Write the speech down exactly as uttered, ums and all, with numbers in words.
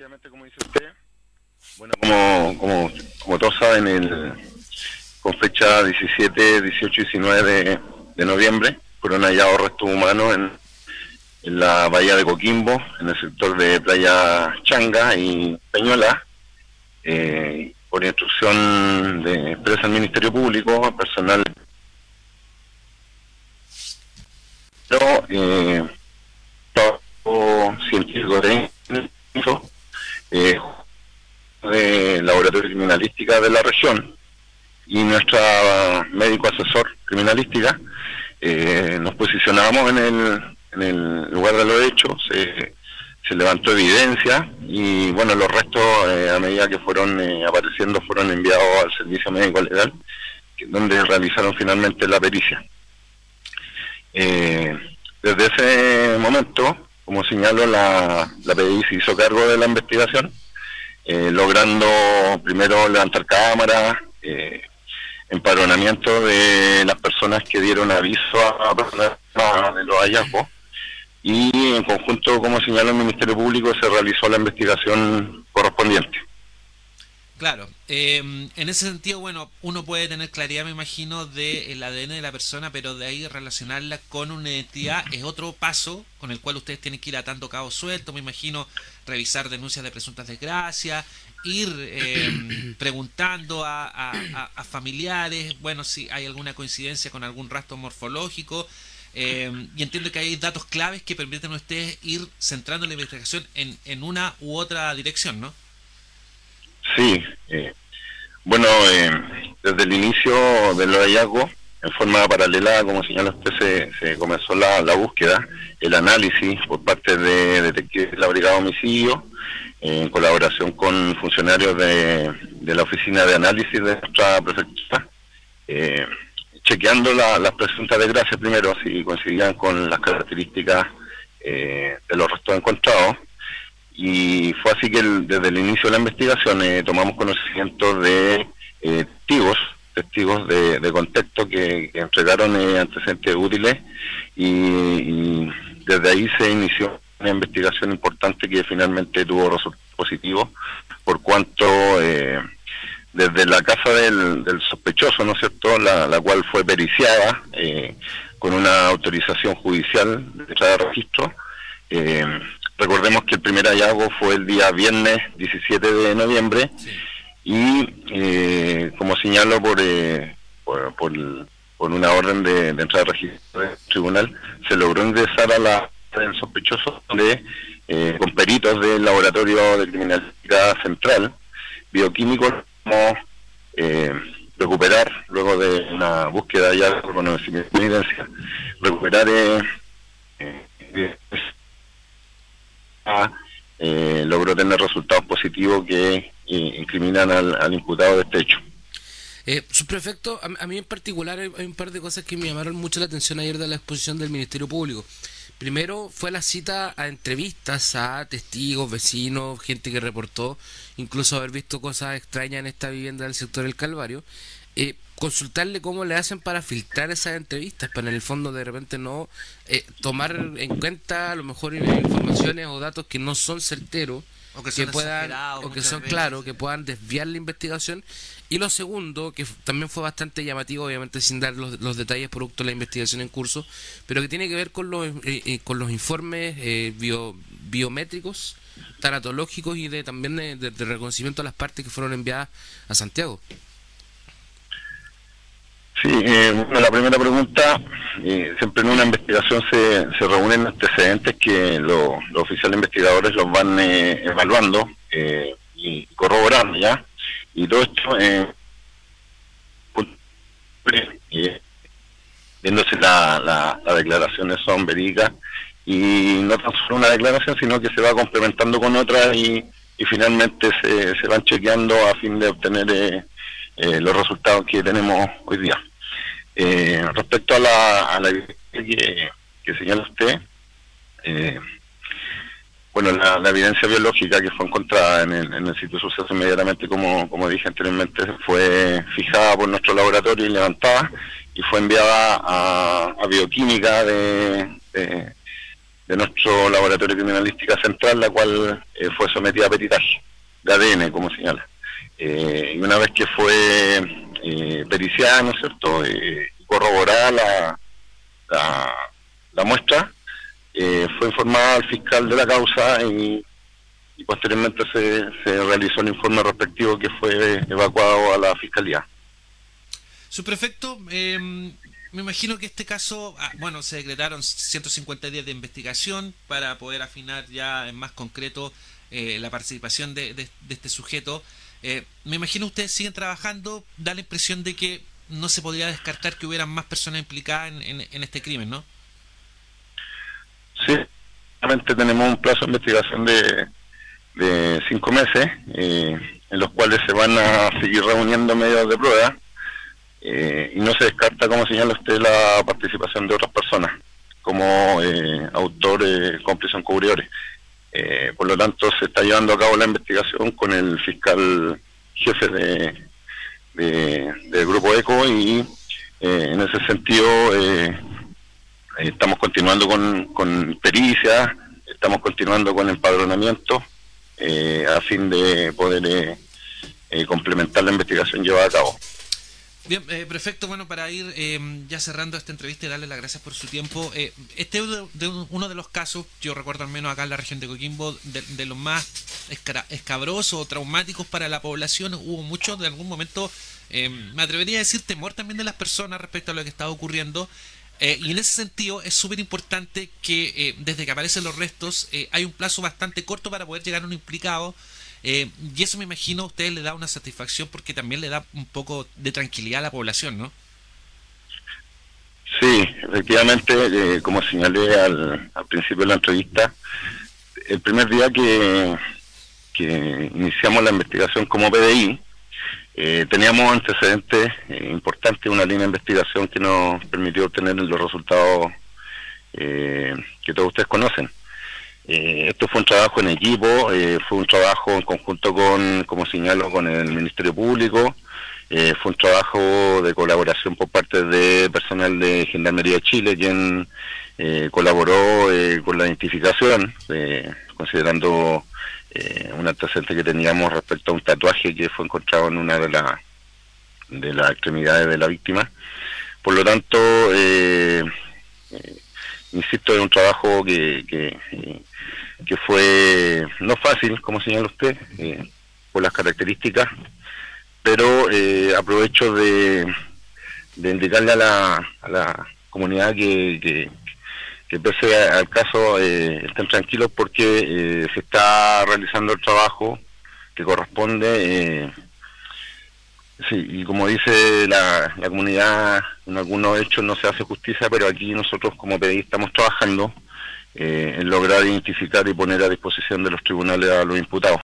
efectivamente, como dice usted, bueno, como, como, como todos saben, el, con fecha diecisiete, dieciocho y diecinueve de, de noviembre, fueron hallados restos humanos en, en la bahía de Coquimbo, en el sector de Playa Changa y Peñuela, eh, por instrucción de expresa del Ministerio Público, personal pero eh, todo científico de eh, de laboratorio de criminalística de la región y nuestra médico asesor criminalística, eh, nos posicionamos en el, en el lugar de los hechos, se, se levantó evidencia y bueno, los restos eh, a medida que fueron eh, apareciendo fueron enviados al servicio médico legal, donde realizaron finalmente la pericia. Eh, desde ese momento, como señalo, la, la P D I se hizo cargo de la investigación, eh, logrando primero levantar cámaras, eh, empadronamiento de las personas que dieron aviso a personas de los hallazgos, y en conjunto, como señaló el Ministerio Público, se realizó la investigación correspondiente. Claro, eh, en ese sentido, bueno, uno puede tener claridad, me imagino, del A D N de la persona, pero de ahí relacionarla con una identidad es otro paso con el cual ustedes tienen que ir atando cabos sueltos, me imagino, revisar denuncias de presuntas desgracias, ir eh, preguntando a, a, a familiares, bueno, si hay alguna coincidencia con algún rastro morfológico, eh, y entiendo que hay datos claves que permiten a ustedes ir centrando la investigación en, en una u otra dirección, ¿no? Sí, eh, bueno, eh, desde el inicio de los hallazgos, en forma paralela, como señala usted, se, se comenzó la, la búsqueda, el análisis por parte de detectives de la Brigada de Homicidio, eh, en colaboración con funcionarios de, de la Oficina de Análisis de nuestra prefectura, eh, chequeando la, las presuntas desgracias primero, si coincidían con las características eh, de los restos encontrados. Y fue así que el, desde el inicio de la investigación eh, tomamos conocimiento de eh, testigos, testigos de, de contexto que, que entregaron eh, antecedentes útiles y, y desde ahí se inició una investigación importante que finalmente tuvo resultados positivos, por cuanto eh, desde la casa del, del sospechoso, ¿no es cierto?, la, la cual fue periciada eh, con una autorización judicial de entrada de registro. eh, Recordemos que el primer hallazgo fue el día viernes diecisiete de noviembre, sí. y eh, como señalo por, eh, por, por, por una orden de, de entrada de registro del tribunal, se logró ingresar a la del sospechoso donde eh, con peritos del laboratorio de criminalística central, bioquímicos, como eh, recuperar, luego de una búsqueda ya de reconocimiento de evidencia, recuperar eh, eh, Eh, logró tener resultados positivos que eh, incriminan al, al imputado de este hecho. Eh, subprefecto, a, a mí en particular hay, hay un par de cosas que me llamaron mucho la atención ayer de la exposición del Ministerio Público. Primero fue la cita a entrevistas a testigos, vecinos, gente que reportó incluso haber visto cosas extrañas en esta vivienda del sector del Calvario. Eh, consultarle cómo le hacen para filtrar esas entrevistas, para en el fondo de repente no eh, tomar en cuenta a lo mejor informaciones o datos que no son certeros o que son, que puedan, o que son claros, que puedan desviar la investigación. Y lo segundo, que también fue bastante llamativo, obviamente sin dar los, los detalles producto de la investigación en curso, pero que tiene que ver con los eh, eh, con los informes eh, bio, biométricos, tanatológicos y de también de, de, de reconocimiento a las partes que fueron enviadas a Santiago. Sí, eh, bueno, la primera pregunta, eh, siempre en una investigación se, se reúnen antecedentes que lo, los oficiales investigadores los van eh, evaluando eh, y corroborando, ¿ya? Y todo esto, eh, eh, viéndose la, la, las declaraciones son verídicas, y no tan solo una declaración, sino que se va complementando con otras y, y finalmente se, se van chequeando a fin de obtener eh, eh, los resultados que tenemos hoy día. Eh, respecto a la, a la que, que señala usted, eh, bueno, la, la evidencia biológica que fue encontrada en el, en el sitio de suceso inmediatamente, como, como dije anteriormente, fue fijada por nuestro laboratorio y levantada, y fue enviada a, a bioquímica de, de, de nuestro laboratorio de criminalística central, la cual eh, fue sometida a peritaje de A D N, como señala. Eh, y una vez que fue eh, periciada, ¿no es cierto?, eh, corroborada la, la, la muestra, eh, fue informada al fiscal de la causa y, y posteriormente se, se realizó el informe respectivo que fue evacuado a la fiscalía. Subprefecto, eh, me imagino que este caso, ah, bueno, se decretaron ciento cincuenta días de investigación para poder afinar ya en más concreto eh, la participación de, de, de este sujeto. Eh, me imagino ustedes siguen trabajando, da la impresión de que no se podría descartar que hubieran más personas implicadas en, en, en este crimen, ¿no? Sí, realmente tenemos un plazo de investigación de, de cinco meses, eh, en los cuales se van a seguir reuniendo medios de prueba. Eh, y no se descarta, como señala usted, la participación de otras personas como eh, autores, cómplices o encubridores. Eh, por lo tanto, se está llevando a cabo la investigación con el fiscal jefe de, de del Grupo ECO y eh, en ese sentido eh, estamos continuando con, con pericias, estamos continuando con empadronamiento eh, a fin de poder eh, eh, complementar la investigación llevada a cabo. Bien, eh, prefecto, bueno, para ir eh, ya cerrando esta entrevista y darle las gracias por su tiempo, eh, este es de, de uno de los casos, yo recuerdo al menos acá en la región de Coquimbo, de, de los más escara, escabrosos o traumáticos para la población. Hubo mucho, de algún momento, eh, me atrevería a decir, temor también de las personas respecto a lo que estaba ocurriendo, eh, y en ese sentido es súper importante que eh, desde que aparecen los restos eh, hay un plazo bastante corto para poder llegar a un implicado. Eh, y eso me imagino a ustedes le da una satisfacción porque también le da un poco de tranquilidad a la población, ¿no? Sí, efectivamente, eh, como señalé al, al principio de la entrevista, el primer día que, que iniciamos la investigación como P D I, eh, teníamos antecedentes eh, importantes, una línea de investigación que nos permitió obtener los resultados eh, que todos ustedes conocen. Eh, esto fue un trabajo en equipo, eh, fue un trabajo en conjunto con, como señalo, con el Ministerio Público, eh, fue un trabajo de colaboración por parte de personal de Gendarmería de Chile, quien eh, colaboró eh, con la identificación, eh, considerando eh, un antecedente que teníamos respecto a un tatuaje que fue encontrado en una de, la, de las extremidades de la víctima. Por lo tanto, eh, eh, insisto, es un trabajo que, que, que fue no fácil, como señala usted, eh, por las características, pero eh, aprovecho de, de indicarle a la, a la comunidad que, que, que pese al caso eh, estén tranquilos porque eh, se está realizando el trabajo que corresponde. Eh, Sí, y como dice la, la comunidad, en algunos hechos no se hace justicia, pero aquí nosotros como P D I estamos trabajando eh, en lograr identificar y poner a disposición de los tribunales a los imputados.